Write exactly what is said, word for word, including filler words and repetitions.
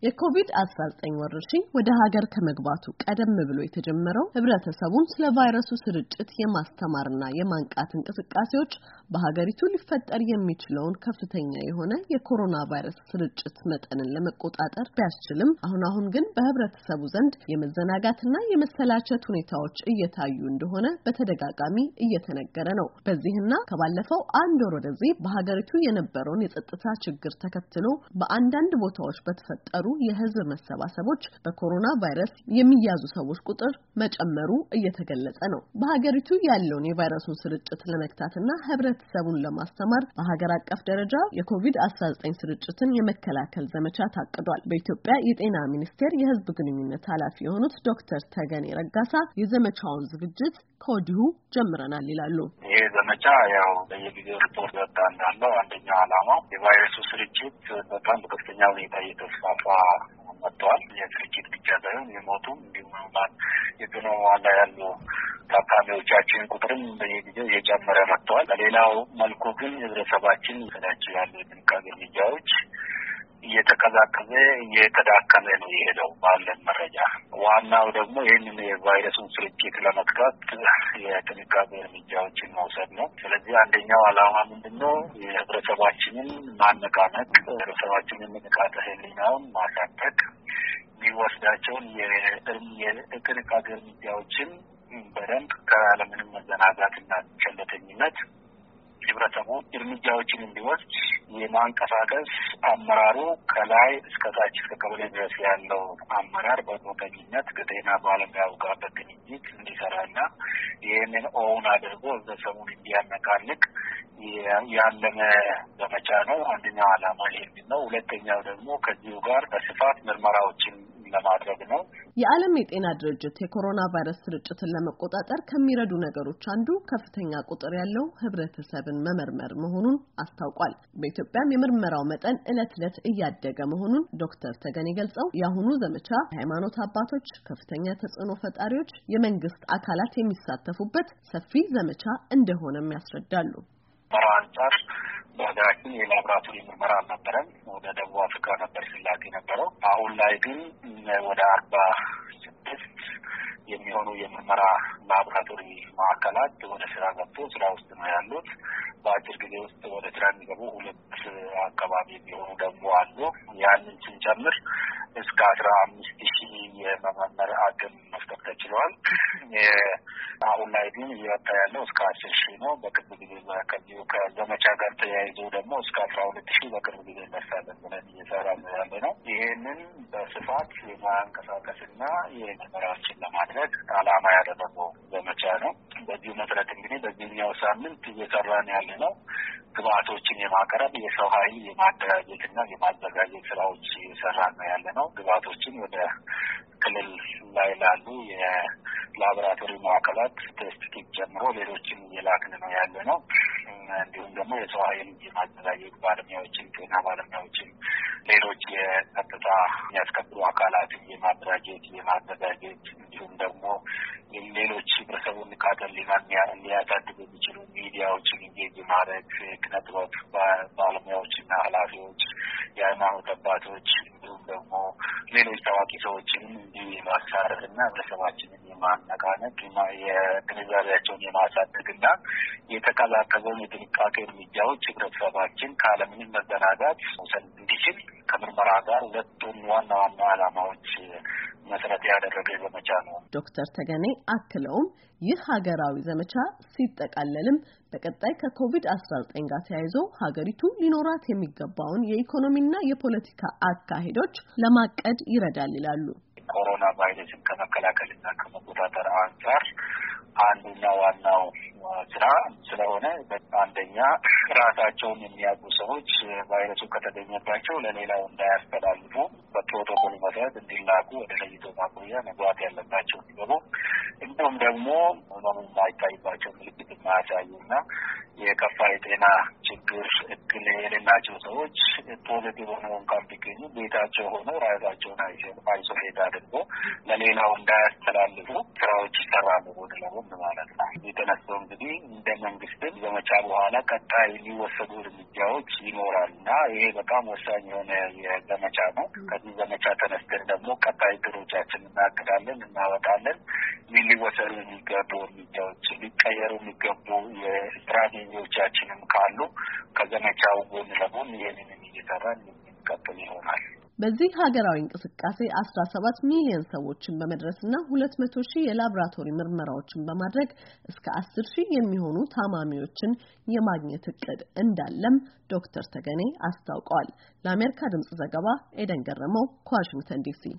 የኮቪድ አስራ ዘጠኝ ወረርሽኝ ወደ ሀገር ከመግባቱ ቀደም ብሎ የተጀመረው ህብረተሰቡን ስለ ቫይረሱ ስርጭት የማስተማርና የማንቃት እንቅስቃሴዎች በሀገሪቱ ሊፈጠር የሚችለውን ከፍተኛ የሆነ የኮሮና ቫይረስ ስርጭት መጠንን ለመቆጣጠር ቢያስችልም አሁን አሁን ግን በህብረተሰቡ ዘንድ የመዘናጋትና የመሰላቸት ሁኔታዎች እየታዩ እንደሆነ በተደጋጋሚ እየተነገረ ነው። በዚህና ከባለፈው አንድ ወር ወደዚህ በሀገሪቱ የነበረውን የጸጥታ ችግር ተከትሎ በአንዳንድ ቦታዎች በተፈጠሩ የህዝብ መሰባሰቦች በኮሮና ቫይረስ የሚያዙ ሰዎች ቁጥር መጨመሩ እየተገለጸ ነው። በሀገሪቱ ያለውን የቫይረሱን ስርጭት ለመክታትና ህብረተሰቡን ለማስተማር በሀገር አቀፍ ደረጃ የኮቪድ አስራ ዘጠኝ ስርጭትን የመከላከል ዘመቻ ታቅዷል። በኢትዮጵያ የጤና ሚኒስቴር የህዝብ ግንኙነት ኃላፊ የሆኑት ዶክተር ተገኔ ረጋሳ የዘመቻውን ዝግጅት ከወዲሁ ጀምረናል ይላሉ። ይሄ ዘመቻ ያው በየጊዜው ሪፖርት ወጣ እንዳለው አንደኛው ዓላማው የቫይረሱ ስርጭት በጣም በከፍተኛ ሁኔታ እየተስፋፋ መጥቷል። የስርጭት ብቻ ሳይሆን የሞቱም እንዲሁም የጤና ዋላ ያሉ ታካሚዎቻችን ቁጥርም በየጊዜው እየጨመረ መጥቷል። በሌላው መልኩ ግን ህብረተሰባችን ስላቸው ያሉ የጥንቃቄ እርምጃዎች እየተቀዛቀዘ እየተዳከመ ነው የሄደው ባለን መረጃ። ዋናው ደግሞ ይህንን የቫይረሱን ስርጭት ለመክታት የጥንቃቄ እርምጃዎችን መውሰድ ነው። ስለዚህ አንደኛው ዓላማ ምንድነው? የህብረተሰባችንን ማነቃነቅ፣ ህብረተሰባችንን ንቃተ ህሊናውን ማሳደግ፣ የሚወስዳቸውን የጥንቃቄ እርምጃዎችን በደንብ ካለምንም መዘናጋትና ቸልተኝነት ህብረተሰቡ እርምጃዎችን እንዲወስድ የማንቀሳቀስ አመራሩ ከላይ እስከ ታች እስከ ቀበሌ ድረስ ያለው አመራር በቁርጠኝነት ከጤና ባለሙያው ጋር በቅንጅት እንዲሰራና ይህንን ኦውን አድርጎ ህብረተሰቡን እንዲያነቃንቅ ያለመ ዘመቻ ነው። አንደኛው ዓላማ ይሄ ነው። ሁለተኛው ደግሞ ከዚሁ ጋር በስፋት ምርመራዎችን ለማድረግ ነው። የዓለም የጤና ድርጅት የኮሮና ቫይረስ ስርጭትን ለመቆጣጠር ከሚረዱ ነገሮች አንዱ ከፍተኛ ቁጥር ያለው ህብረተሰብን መመርመር መሆኑን አስታውቋል። በኢትዮጵያም የምርመራው መጠን ዕለት ዕለት እያደገ መሆኑን ዶክተር ተገኔ ገልጸው የአሁኑ ዘመቻ ሃይማኖት አባቶች፣ ከፍተኛ ተጽዕኖ ፈጣሪዎች፣ የመንግስት አካላት የሚሳተፉበት ሰፊ ዘመቻ እንደሆነም ያስረዳሉ። አንጻር በሀገራችን የላብራቶሪ ምርመራ አልነበረም። ወደ ደቡብ አፍሪካ ነበር ሲላክ የነበረው። አሁን ላይ ግን ወደ አርባ ስድስት የሚሆኑ የምርመራ ላብራቶሪ ማዕከላት ወደ ስራ ገብቶ ስራ ውስጥ ነው ያሉት። በአጭር ጊዜ ውስጥ ወደ ስራ የሚገቡ ሁለት አካባቢ የሚሆኑ ደግሞ አሉ። ያንን ስንጨምር እስከ አስራ አምስት ሺህ የመመርመር አቅም መፍጠር ተችሏል። አሁን ላይ ግን እየወጣ ያለው እስከ አስር ሺህ ነው። በቅርብ ጊዜ ከዚሁ ከዘመቻ ጋር ተያይዞ ደግሞ እስከ አስራ ሁለት ሺህ በቅርብ ጊዜ እንደርሳለን ብለን እየሰራን ያለ ነው። ይህንን በስፋት የማንቀሳቀስና የምርመራዎችን ለማድረግ ዓላማ ያደረገው ዘመቻ ነው። በዚሁ መሰረት እንግዲህ በዚህኛው ሳምንት እየሰራን ያለ ነው ግብአቶችን የማቅረብ የሰው ኃይል የማደራጀትና የማዘጋጀት ስራዎች እየሰራን ያለ ነው። ግብአቶችን ወደ ክልል ላይ ላሉ የላቦራቶሪ ማዕከላት ቴስት ኪት ጨምሮ ሌሎችን እየላክን ነው ያለ ነው። እንዲሁም ደግሞ የሰው ኃይል የማዘጋጀት ባለሙያዎችን፣ ጤና ባለሙያዎችን፣ ሌሎች የጸጥታ የሚያስከብሩ አካላትን የማደራጀት የማዘጋጀት እንዲሁም ደግሞ ሌሎች ህብረተሰቡን ንቃተ ህሊናን ሊያሳድጉ የሚችሉ ሚዲያዎችን ኢንጌጅ ማድረግ ክነጥበብ ባለሙያዎችና ኃላፊዎች፣ የሃይማኖት አባቶች እንዲሁም ደግሞ ሌሎች ታዋቂ ሰዎችንም እንዲሁ የማሳረፍና ህብረተሰባችንን የማነቃነቅ የግንዛቤያቸውን የማሳደግና የተቀላቀለውን የጥንቃቄ እርምጃዎች ህብረተሰባችን ካለምንም መዘናጋት መውሰድ እንዲችል ከምርመራ ጋር ሁለቱን ዋና ዋና ዓላማዎች መሰረት ያደረገ ዘመቻ ነው። ዶክተር ተገኔ አክለውም ይህ ሀገራዊ ዘመቻ ሲጠቃለልም በቀጣይ ከኮቪድ አስራ ዘጠኝ ጋር ተያይዞ ሀገሪቱ ሊኖራት የሚገባውን የኢኮኖሚና የፖለቲካ አካሄዶች ለማቀድ ይረዳል ይላሉ። ኮሮና ቫይረስን ከመከላከልና ከመቆጣጠር አንጻር አንዱና ዋናው ስራ ስለሆነ አንደኛ ራሳቸውን የሚያውቁ ሰዎች ቫይረሱ ከተገኘባቸው ለሌላው እንዳያስተላልፉ በፕሮቶኮል መሰረት እንዲላኩ ወደ ለይቶ ማቆያ መግባት ያለባቸው እንዲገቡ፣ እንዲሁም ደግሞ ህመሙ የማይታይባቸው ምልክት የማያሳዩና የከፋ የጤና ችግር እክል የሌላቸው ሰዎች ፖዚቲቭ ሆነው እንኳን ቢገኙ ቤታቸው ሆነው ራሳቸውን አይሶሌት አድርጎ ለሌላው እንዳያስተላልፉ ስራዎች ይሰራሉ ወደ ለቦም ማለት ነው። የተነሳው እንግዲህ እንደ መንግስትም ዘመቻ በኋላ ቀጣይ ሊወሰዱ እርምጃዎች ይኖራል እና ይሄ በጣም ወሳኝ የሆነ የዘመቻ ነው። ከዚህ ዘመቻ ተነስተን ደግሞ ቀጣይ ድሮቻችን እናቅዳለን፣ እናወጣለን። ሊወሰዱ የሚገቡ እርምጃዎች ሊቀየሩ የሚገቡ የስትራቴጂዎቻችንም ካሉ ከዘመቻው ጎን ለጎን ይህንን እየሰራን የሚቀጥል ይሆናል። በዚህ ሀገራዊ እንቅስቃሴ አስራ ሰባት ሚሊዮን ሰዎችን በመድረስና ሁለት መቶ ሺህ የላብራቶሪ ምርመራዎችን በማድረግ እስከ አስር ሺህ የሚሆኑ ታማሚዎችን የማግኘት እቅድ እንዳለም ዶክተር ተገኔ አስታውቀዋል። ለአሜሪካ ድምጽ ዘገባ ኤደን ገረመው ከዋሽንግተን ዲሲ